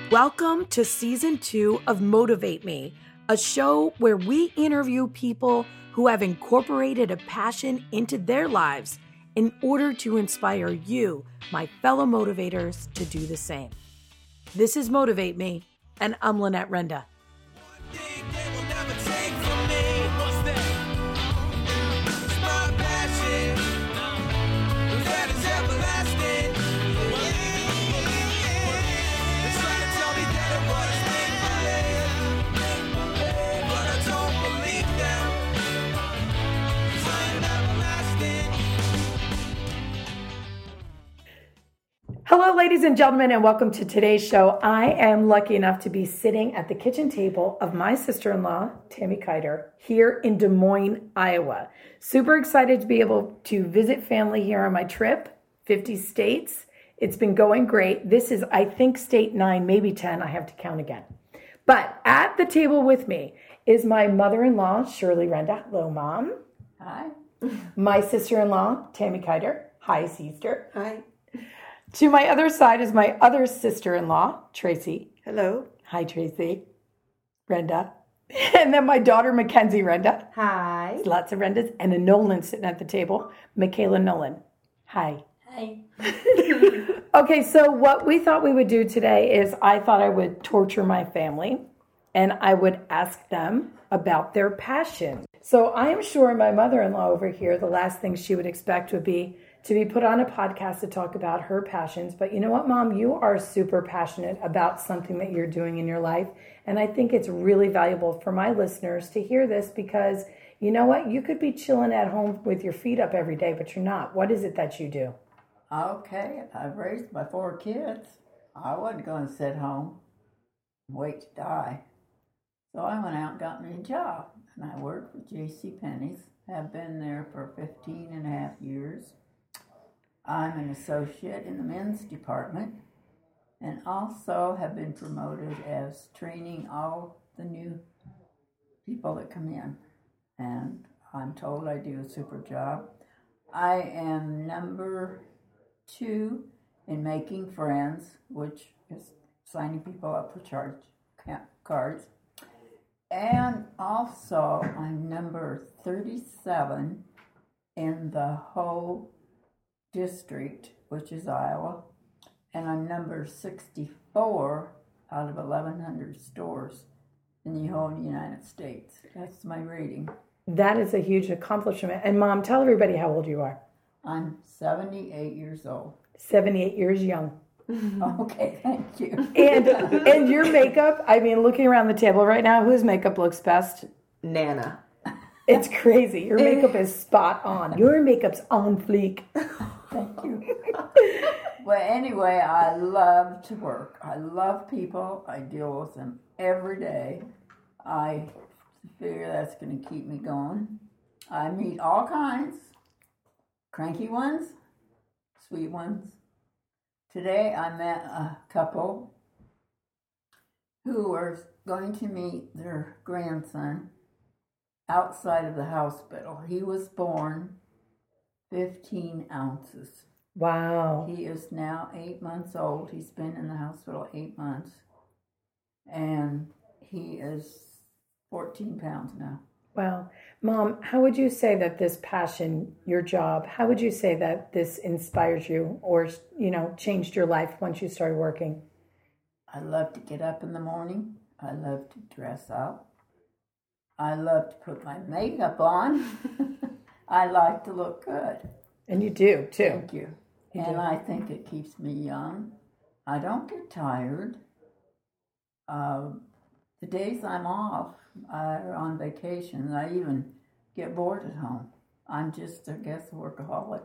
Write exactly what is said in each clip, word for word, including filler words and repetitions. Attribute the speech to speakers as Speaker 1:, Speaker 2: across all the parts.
Speaker 1: Welcome to season two of Motivate Me, a show where we interview people who have incorporated a passion into their lives in order to inspire you, my fellow motivators, to do the same. This is Motivate Me, and I'm Lynette Renda. Hello, ladies and gentlemen, and welcome to today's show. I am lucky enough to be sitting at the kitchen table of my sister-in-law, Tammy Kiter, here in Des Moines, Iowa. Super excited to be able to visit family here on my trip, fifty states. It's been going great. This is, I think, state nine, maybe ten. I have to count again. But at the table with me is my mother-in-law, Shirley Renda. Hello, Mom.
Speaker 2: Hi.
Speaker 1: My sister-in-law, Tammy Kiter. Hi, sister.
Speaker 2: Hi.
Speaker 1: To my other side is my other sister-in-law, Tracy.
Speaker 2: Hello.
Speaker 1: Hi, Tracy. Renda. And then my daughter, Mackenzie Renda.
Speaker 2: Hi.
Speaker 1: There's lots of Rendas. And a Nolan sitting at the table, Michaela Nolan. Hi.
Speaker 2: Hi.
Speaker 1: Okay, so what we thought we would do today is I thought I would torture my family and I would ask them about their passion. So I am sure my mother-in-law over here, the last thing she would expect would be to be put on a podcast to talk about her passions. But you know what, Mom? You are super passionate about something that you're doing in your life. And I think it's really valuable for my listeners to hear this because, you know what? You could be chilling at home with your feet up every day, but you're not. What is it that you do?
Speaker 2: Okay, I've raised my four kids. I wasn't going to sit home and wait to die. So I went out and got me a job. And I worked with JCPenney's. Have been there for fifteen and a half years. I'm an associate in the men's department and also have been promoted as training all the new people that come in. And I'm told I do a super job. I am number two in making friends, which is signing people up for charge cards. And also I'm number thirty-seven in the whole district, which is Iowa, and I'm number sixty-four out of eleven hundred stores in the whole United States. That's my rating.
Speaker 1: That is a huge accomplishment. And Mom, tell everybody how old you are.
Speaker 2: I'm seventy-eight years old.
Speaker 1: seventy-eight years young.
Speaker 2: Okay, thank you.
Speaker 1: And and your makeup, I mean, looking around the table right now, whose makeup looks best?
Speaker 3: Nana.
Speaker 1: It's crazy. Your makeup is spot on. Your makeup's on fleek.
Speaker 2: Thank you. Well, anyway, I love to work. I love people. I deal with them every day. I figure that's going to keep me going. I meet all kinds. Cranky ones, sweet ones. Today I met a couple who were going to meet their grandson outside of the hospital. He was born fifteen ounces.
Speaker 1: Wow.
Speaker 2: He is now eight months old. He's been in the hospital eight months. And he is fourteen pounds now.
Speaker 1: Wow. Mom, how would you say that this passion, your job, how would you say that this inspires you or, you know, changed your life once you started working?
Speaker 2: I love to get up in the morning. I love to dress up. I love to put my makeup on. I like to look good.
Speaker 1: And you do, too.
Speaker 2: Thank you. you and do. I think it keeps me young. I don't get tired. Uh, the days I'm off, I'm on vacation. I even get bored at home. I'm just, I guess, a workaholic.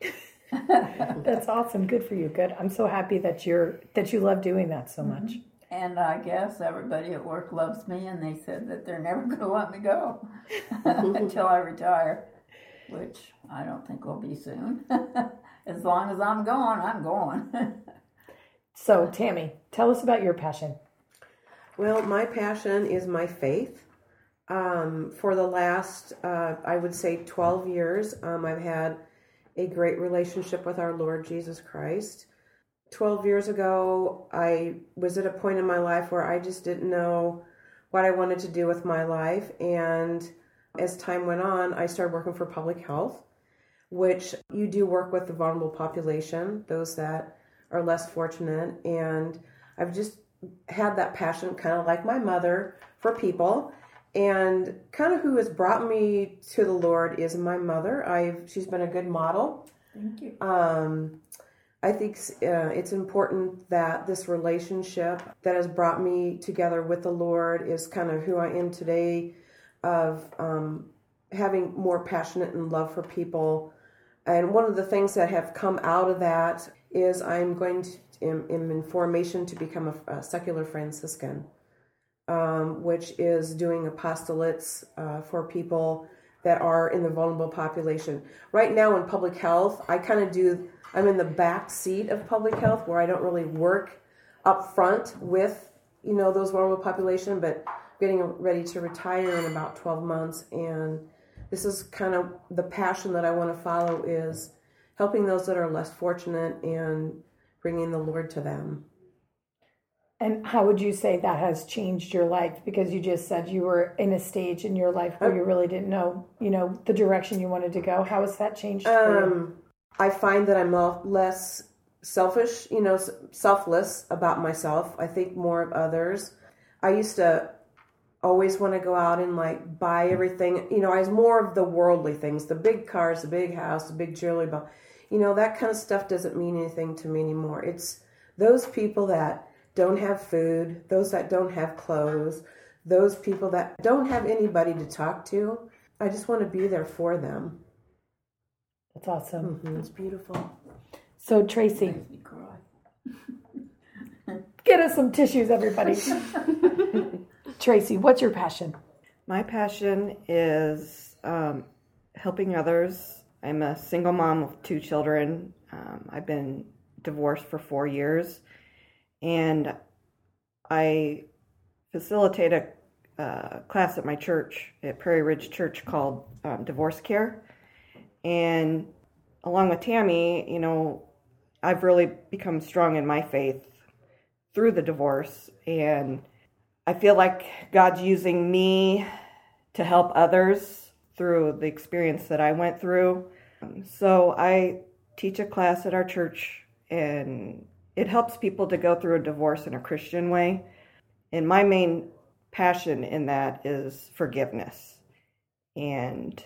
Speaker 1: That's awesome. Good for you. Good. I'm so happy that you're that you love doing that so much.
Speaker 2: Mm-hmm. And I guess everybody at work loves me, and they said that they're never going to let me go until I retire, which I don't think will be soon. As long as I'm going, I'm going.
Speaker 1: So, Tammy, tell us about your passion.
Speaker 3: Well, my passion is my faith. Um, for the last, uh, I would say, twelve years, um, I've had a great relationship with our Lord Jesus Christ. twelve years ago, I was at a point in my life where I just didn't know what I wanted to do with my life. And as time went on, I started working for public health, which you do work with the vulnerable population, those that are less fortunate. And I've just had that passion, kind of like my mother, for people. And kind of who has brought me to the Lord is my mother. I've she's been a good model.
Speaker 2: Thank you.
Speaker 3: Um, I think uh, it's important that this relationship that has brought me together with the Lord is kind of who I am today, of um, having more passionate and love for people. And one of the things that have come out of that is I'm going to, am, am in formation to become a, a secular Franciscan, um, which is doing apostolates uh, for people that are in the vulnerable population. Right now in public health, I kind of do, I'm in the back seat of public health where I don't really work up front with, you know, those vulnerable population, but getting ready to retire in about twelve months. And this is kind of the passion that I want to follow, is helping those that are less fortunate and bringing the Lord to them.
Speaker 1: And how would you say that has changed your life? Because you just said you were in a stage in your life where you really didn't know, you know, the direction you wanted to go. How has that changed for you?
Speaker 3: Um, I find that I'm less selfish, you know, selfless about myself. I think more of others. I used to always want to go out and like buy everything. You know, I was more of the worldly things, the big cars, the big house, the big jewelry belt. You know, that kind of stuff doesn't mean anything to me anymore. It's those people that don't have food, those that don't have clothes, those people that don't have anybody to talk to. I just want to be there for them.
Speaker 1: That's awesome.
Speaker 3: Mm-hmm.
Speaker 1: That's beautiful. So Tracy,
Speaker 2: Makes me cry.
Speaker 1: get us some tissues, everybody. Tracy, what's your passion?
Speaker 4: My passion is um, helping others. I'm a single mom of two children. Um, I've been divorced for four years, and I facilitate a uh, class at my church, at Prairie Ridge Church, called um, Divorce Care. And along with Tammy, you know, I've really become strong in my faith through the divorce, and I feel like God's using me to help others through the experience that I went through. So I teach a class at our church, and it helps people to go through a divorce in a Christian way. And my main passion in that is forgiveness. And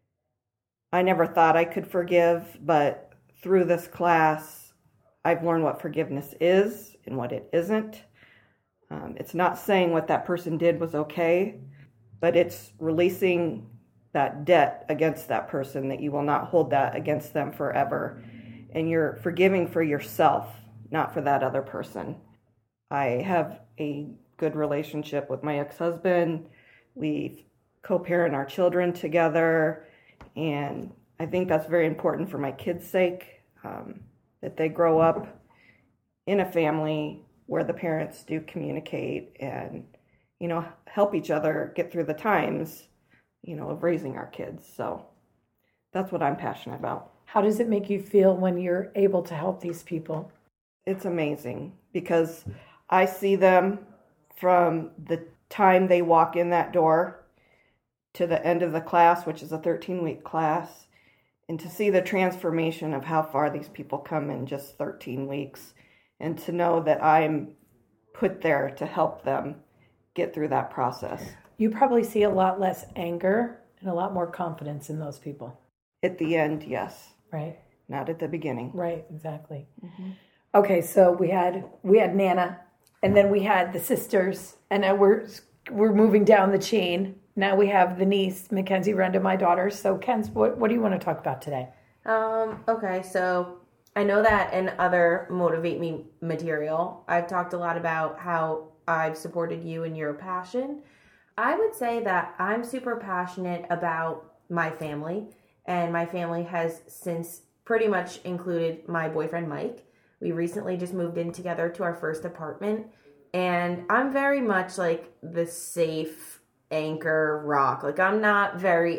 Speaker 4: I never thought I could forgive, but through this class, I've learned what forgiveness is and what it isn't. Um, it's not saying what that person did was okay, but it's releasing that debt against that person, that you will not hold that against them forever. And you're forgiving for yourself, not for that other person. I have a good relationship with my ex-husband. We co-parent our children together, and I think that's very important for my kids' sake, um, that they grow up in a family where the parents do communicate and, you know, help each other get through the times, you know, of raising our kids. So that's what I'm passionate about.
Speaker 1: How does it make you feel when you're able to help these people?
Speaker 4: It's amazing because I see them from the time they walk in that door to the end of the class, which is a thirteen-week class, and to see the transformation of how far these people come in just thirteen weeks, and to know that I'm put there to help them get through that process.
Speaker 1: You probably see a lot less anger and a lot more confidence in those people.
Speaker 4: At the end, yes.
Speaker 1: Right.
Speaker 4: Not at the beginning.
Speaker 1: Right, exactly. Mm-hmm. Okay, so we had we had Nana, and then we had the sisters, and now we're we're moving down the chain. Now we have the niece, Mackenzie Renda, my daughter. So, Kenz, what, what do you want to talk about today?
Speaker 5: Um, okay, so I know that in other Motivate Me material, I've talked a lot about how I've supported you in your passion. I would say that I'm super passionate about my family, and my family has since pretty much included my boyfriend, Mike. We recently just moved in together to our first apartment, and I'm very much like the safe anchor rock. Like, I'm not very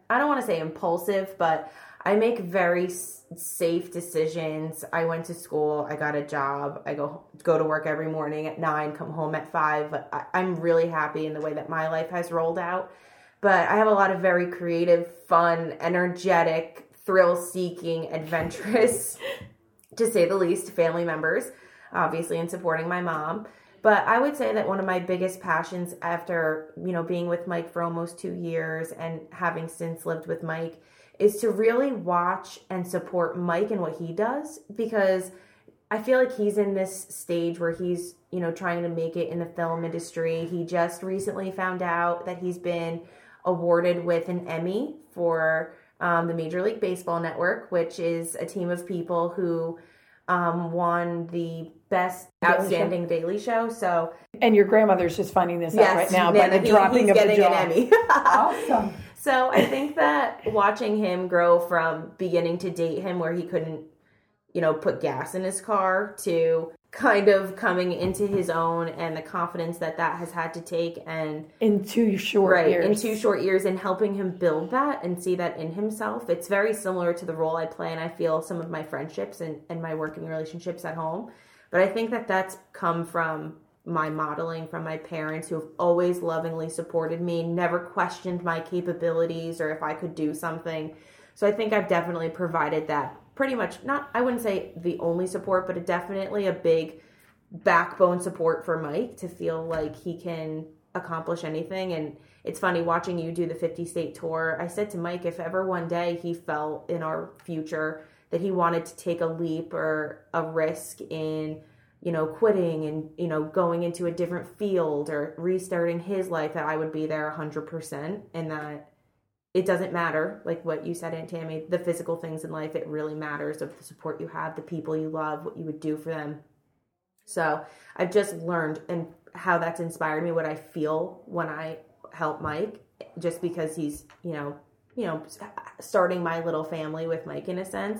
Speaker 5: I don't want to say impulsive, but I make very s- safe decisions. I went to school, I got a job, I go go to work every morning at nine, come home at five. I, I'm really happy in the way that my life has rolled out. But I have a lot of very creative, fun, energetic, thrill-seeking, adventurous, to say the least, family members, obviously, in supporting my mom. But I would say that one of my biggest passions after, you know, being with Mike for almost two years and having since lived with Mike is to really watch and support Mike and what he does, because I feel like he's in this stage where he's, you know, trying to make it in the film industry. He just recently found out that he's been awarded with an Emmy for um, the Major League Baseball Network, which is a team of people who um, won the best
Speaker 1: Daily
Speaker 5: outstanding
Speaker 1: Show.
Speaker 5: Daily Show. So,
Speaker 1: And your grandmother's just finding this
Speaker 5: yes,
Speaker 1: out right now
Speaker 5: man,
Speaker 1: by the
Speaker 5: he-
Speaker 1: dropping
Speaker 5: he's
Speaker 1: of the
Speaker 5: getting
Speaker 1: jaw.
Speaker 5: an Emmy.
Speaker 2: Awesome.
Speaker 5: So I think that watching him grow from beginning to date him where he couldn't, you know, put gas in his car to kind of coming into his own, and the confidence that that has had to take, and
Speaker 1: In two short
Speaker 5: right
Speaker 1: years.
Speaker 5: in two short years, and helping him build that and see that in himself. It's very similar to the role I play, and I feel some of my friendships and, and my working relationships at home. But I think that that's come from my modeling from my parents, who have always lovingly supported me, never questioned my capabilities or if I could do something. So I think I've definitely provided that pretty much, not, I wouldn't say the only support, but a definitely a big backbone support for Mike to feel like he can accomplish anything. And it's funny watching you do the fifty state tour. I said to Mike, if ever one day he felt in our future that he wanted to take a leap or a risk in, you know, quitting and, you know, going into a different field or restarting his life, that I would be there one hundred percent, and that it doesn't matter, like what you said, Aunt Tammy, the physical things in life, it really matters of the support you have, the people you love, what you would do for them. So I've just learned and how that's inspired me, what I feel when I help Mike, just because he's, you know, you know, starting my little family with Mike in a sense,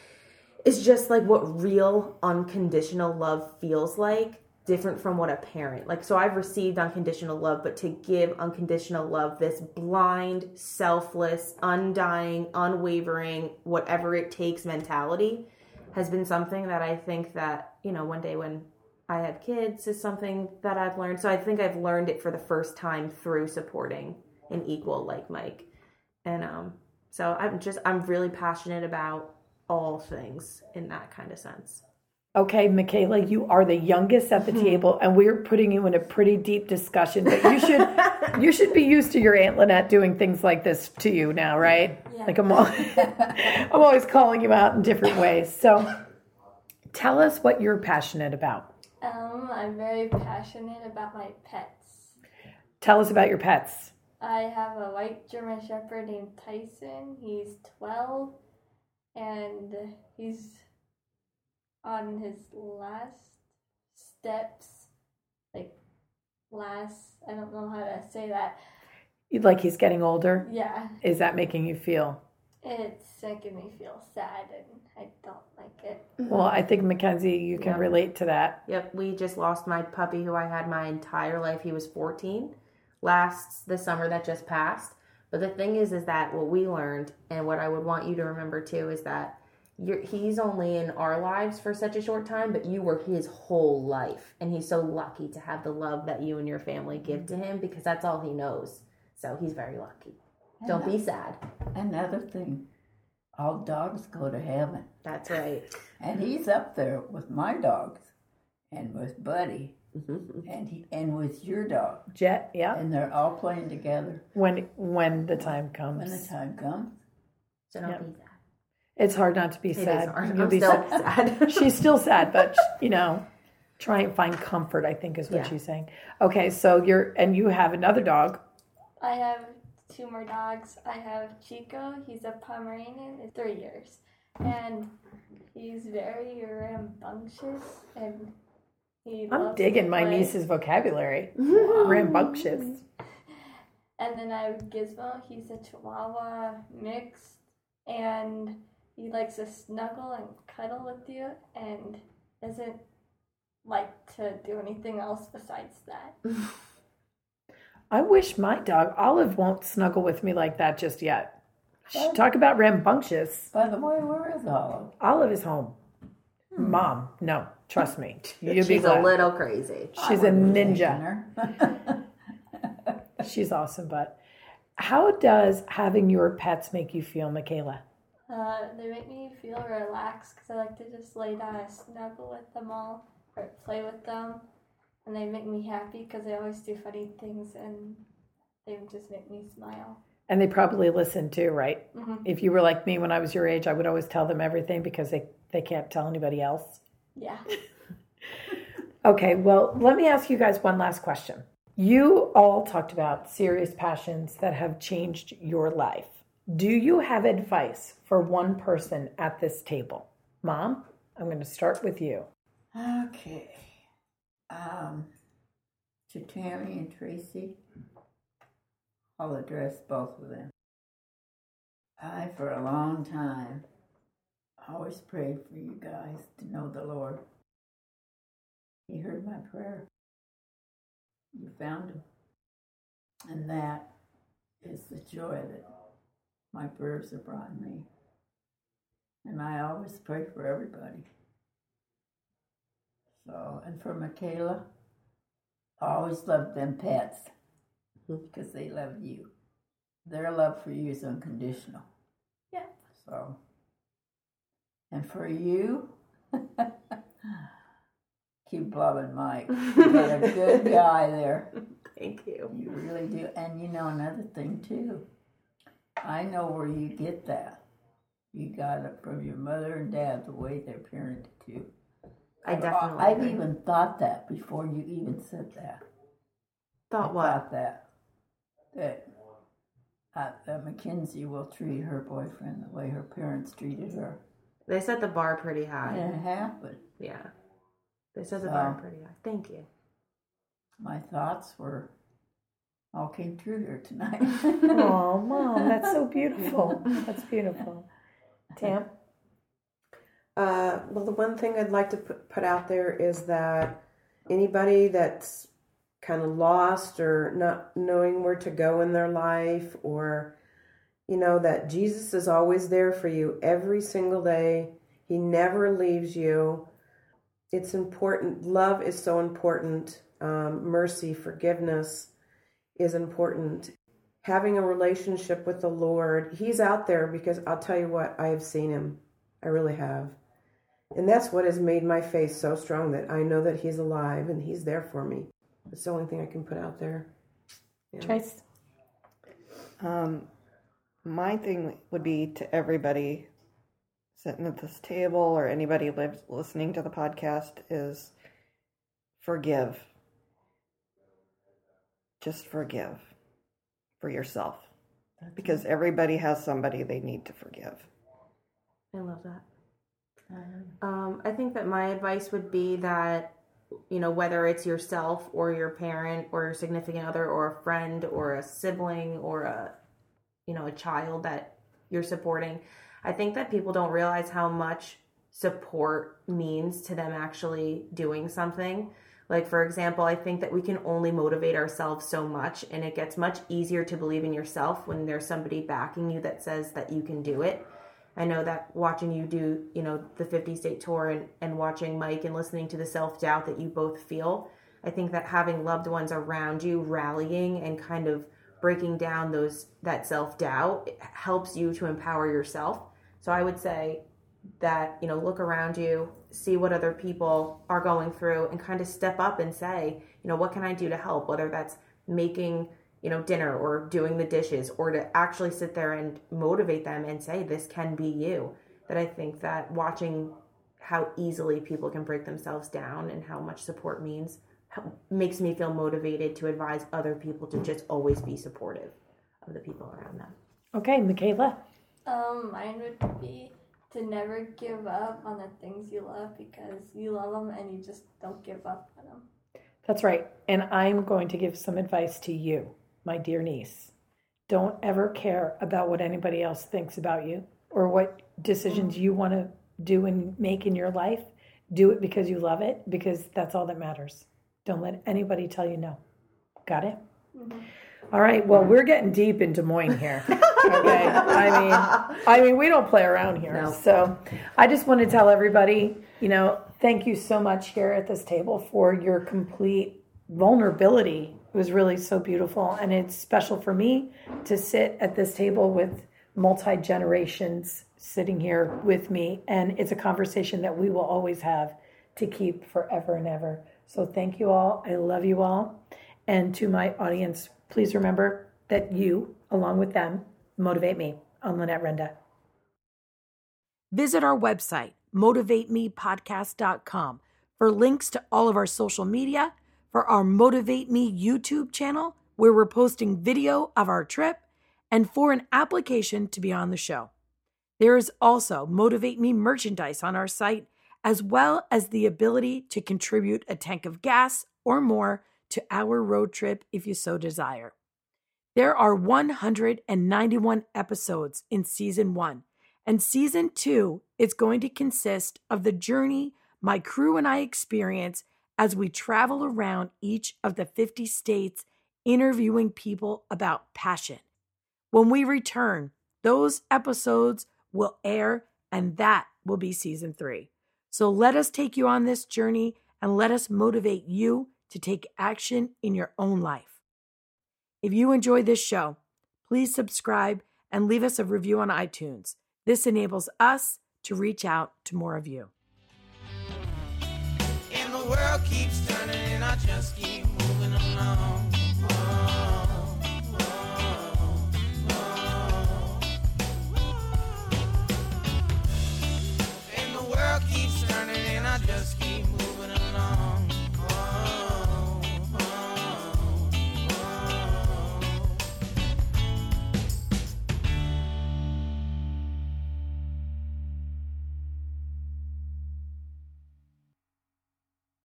Speaker 5: is just like what real unconditional love feels like, different from what a parent, like, so I've received unconditional love, but to give unconditional love, this blind, selfless, undying, unwavering, whatever it takes mentality, has been something that I think that, you know, one day when I have kids is something that I've learned. So I think I've learned it for the first time through supporting an equal like Mike. And um, so I'm just, I'm really passionate about all things in that kind of sense.
Speaker 1: Okay, Michaela, you are the youngest at the table, and we're putting you in a pretty deep discussion. But you should you should be used to your Aunt Lynette doing things like this to you now, right?
Speaker 6: Yeah.
Speaker 1: Like I'm, all, I'm always calling you out in different ways. So tell us what you're passionate about.
Speaker 6: Um, I'm very passionate about my pets.
Speaker 1: Tell us about your pets.
Speaker 6: I have a white German Shepherd named Tyson. He's twelve, and he's on his last steps, like last, I don't know how to say that.
Speaker 1: Like he's getting older?
Speaker 6: Yeah,
Speaker 1: Is that making you feel?
Speaker 6: it's making me feel sad, and I don't like it.
Speaker 1: Well, I think, Mackenzie, you can
Speaker 5: Yeah.
Speaker 1: relate to that.
Speaker 5: Yep, we just lost my puppy who I had my entire life. He was fourteen last the summer that just passed. But the thing is, is that what we learned, and what I would want you to remember too, is that you're, he's only in our lives for such a short time, but you were his whole life. And he's so lucky to have the love that you and your family give to him, because that's all he knows. So he's very lucky. Don't be sad.
Speaker 2: Another thing, all dogs go to heaven.
Speaker 5: That's right.
Speaker 2: And he's up there with my dogs and with Buddy and he, and with your dog.
Speaker 1: Jet, yeah.
Speaker 2: And they're all playing together
Speaker 1: When when the time comes.
Speaker 2: when the time comes.
Speaker 5: So don't
Speaker 1: Yep.
Speaker 5: be sad.
Speaker 1: It's hard not to be
Speaker 5: It is
Speaker 1: sad.
Speaker 5: hard.
Speaker 1: You'll
Speaker 5: I'm
Speaker 1: be
Speaker 5: still
Speaker 1: sad.
Speaker 5: sad.
Speaker 1: She's still sad, but you know, try and find comfort, I think is what
Speaker 5: Yeah.
Speaker 1: she's saying. Okay, so you're and you have another dog.
Speaker 6: I have two more dogs. I have Chico. He's a Pomeranian. It's three years. And he's very rambunctious, and he
Speaker 1: I'm
Speaker 6: loves
Speaker 1: digging
Speaker 6: to
Speaker 1: my
Speaker 6: play.
Speaker 1: niece's vocabulary. Rambunctious.
Speaker 6: And then I have Gizmo. He's a Chihuahua mix, and he likes to snuggle and cuddle with you, and doesn't like to do anything else besides that.
Speaker 1: I wish my dog Olive won't snuggle with me like that just yet. Talk about rambunctious.
Speaker 2: By the way, where is Olive?
Speaker 1: Olive is home. Mom, no, trust me. You'd be
Speaker 5: She's
Speaker 1: glad.
Speaker 5: a little crazy.
Speaker 1: She's a ninja. She's awesome, but how does having your pets make you feel, Michaela?
Speaker 6: Uh, they make me feel relaxed because I like to just lay down and snuggle with them all or play with them. And they make me happy because they always do funny things and they just make me smile.
Speaker 1: And they probably listen too, right?
Speaker 6: Mm-hmm.
Speaker 1: If you were like me when I was your age, I would always tell them everything because they, they can't tell anybody else.
Speaker 6: Yeah.
Speaker 1: Okay, well, let me ask you guys one last question. You all talked about serious passions that have changed your life. Do you have advice for one person at this table? Mom, I'm going to start with you.
Speaker 2: Okay. Um, to Tammy and Tracy, I'll address both of them. I, for a long time, always prayed for you guys to know the Lord. He heard my prayer. You found him. And that is the joy that my prayers have brought me. And I always pray for everybody. So, and for Michaela, I always loved them pets because they love you. Their love for you is unconditional.
Speaker 6: Yeah.
Speaker 2: So, and for you, keep loving Mike. You got a good guy there.
Speaker 5: Thank you.
Speaker 2: You really do. And you know another thing too. I know where you get that. You got it from your mother and dad, the way they parented you.
Speaker 5: I definitely
Speaker 2: I've
Speaker 5: agree.
Speaker 2: even thought that before you even said that.
Speaker 5: Thought
Speaker 2: I
Speaker 5: what?
Speaker 2: thought that. That, uh, that Mackenzie will treat her boyfriend the way her parents treated her.
Speaker 5: They set the bar pretty high.
Speaker 2: And it happened.
Speaker 5: Yeah. They set the
Speaker 2: So-
Speaker 5: bar pretty high. Thank you.
Speaker 2: My thoughts were all came true here tonight.
Speaker 1: Oh, Mom, that's so beautiful. That's beautiful. Tam?
Speaker 3: Uh, well, the one thing I'd like to put, put out there is that anybody that's kind of lost or not knowing where to go in their life, or, you know, that Jesus is always there for you every single day. He never leaves you. It's important. Love is so important. Um, mercy, forgiveness is important. Having a relationship with the Lord, He's out there because I'll tell you what, I have seen Him. I really have. And that's what has made my faith so strong, that I know that He's alive and He's there for me. That's the only thing I can put out there. Yeah.
Speaker 1: Trace?
Speaker 4: Um, my thing would be to everybody sitting at this table or anybody lives, listening to the podcast is forgive. Just forgive for yourself. Because everybody has somebody they need to forgive.
Speaker 5: I love that. Um, I think that my advice would be that, you know, whether it's yourself or your parent or your significant other or a friend or a sibling or a, you know, a child that you're supporting, I think that people don't realize how much support means to them actually doing something. Like, for example, I think that we can only motivate ourselves so much, and it gets much easier to believe in yourself when there's somebody backing you that says that you can do it. I know that watching you do, you know, the fifty state tour and, and watching Mike and listening to the self-doubt that you both feel, I think that having loved ones around you rallying and kind of breaking down those that self-doubt helps you to empower yourself. So I would say that, you know, look around you, see what other people are going through, and kind of step up and say, you know, what can I do to help? Whether that's making, you know, dinner or doing the dishes, or to actually sit there and motivate them and say, this can be you. That I think that watching how easily people can break themselves down and how much support means makes me feel motivated to advise other people to just always be supportive of the people around them.
Speaker 1: Okay, Michaela?
Speaker 6: Um, mine would be to never give up on the things you love because you love them and you just don't give up on them.
Speaker 1: That's right. And I'm going to give some advice to you, my dear niece. Don't ever care about what anybody else thinks about you or what decisions you want to do and make in your life. Do it because you love it, because that's all that matters. Don't let anybody tell you no. Got it?
Speaker 6: Mm-hmm.
Speaker 1: All right. Well, we're getting deep in Des Moines here. Okay. I mean, I mean, we don't play around here.
Speaker 5: No.
Speaker 1: So I just want to tell everybody, you know, thank you so much here at this table for your complete vulnerability. It was really so beautiful. And it's special for me to sit at this table with multi-generations sitting here with me. And it's a conversation that we will always have to keep forever and ever. So thank you all. I love you all. And to my audience, please remember that you, along with them, motivate me. I'm Lynette Renda. Visit our website, motivate me podcast dot com, for links to all of our social media, for our Motivate Me YouTube channel, where we're posting video of our trip, and for an application to be on the show. There is also Motivate Me merchandise on our site, as well as the ability to contribute a tank of gas or more to our road trip if you so desire. There are one hundred ninety-one episodes in season one, and season two is going to consist of the journey my crew and I experience as we travel around each of the fifty states interviewing people about passion. When we return, those episodes will air, and that will be season three. So let us take you on this journey and let us motivate you to take action in your own life. If you enjoyed this show, please subscribe and leave us a review on iTunes. This enables us to reach out to more of you.
Speaker 7: And the world keeps turning and I just keep moving along.